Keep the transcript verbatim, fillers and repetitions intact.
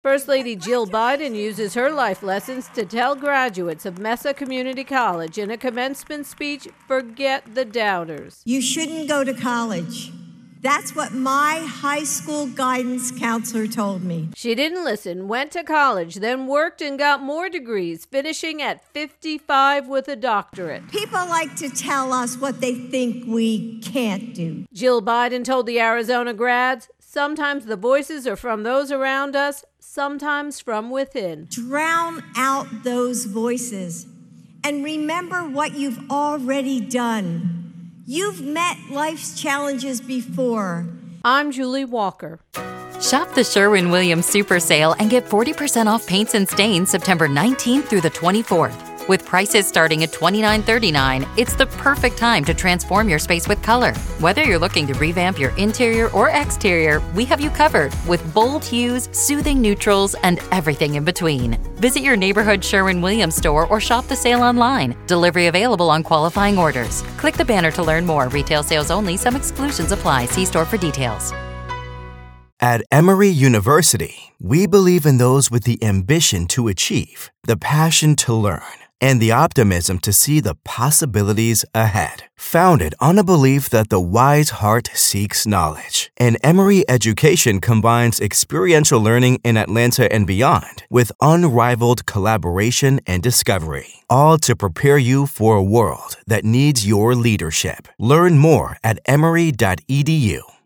First Lady Jill Biden uses her life lessons to tell graduates of Mesa Community College in a commencement speech, forget the doubters. You shouldn't go to college. That's what my high school guidance counselor told me. She didn't listen, went to college, then worked and got more degrees, finishing at fifty-five with a doctorate. People like to tell us what they think we can't do. Jill Biden told the Arizona grads, sometimes the voices are from those around us, sometimes from within. Drown out those voices and remember what you've already done. You've met life's challenges before. I'm Julie Walker. Shop the Sherwin-Williams Super Sale and get forty percent off paints and stains September nineteenth through the twenty-fourth. With prices starting at twenty-nine thirty-nine, it's the perfect time to transform your space with color. Whether you're looking to revamp your interior or exterior, we have you covered with bold hues, soothing neutrals, and everything in between. Visit your neighborhood Sherwin-Williams store or shop the sale online. Delivery available on qualifying orders. Click the banner to learn more. Retail sales only. Some exclusions apply. See store for details. At Emory University, we believe in those with the ambition to achieve, the passion to learn, and the optimism to see the possibilities ahead. Founded on a belief that the wise heart seeks knowledge, and Emory education combines experiential learning in Atlanta and beyond with unrivaled collaboration and discovery, all to prepare you for a world that needs your leadership. Learn more at emory dot e d u.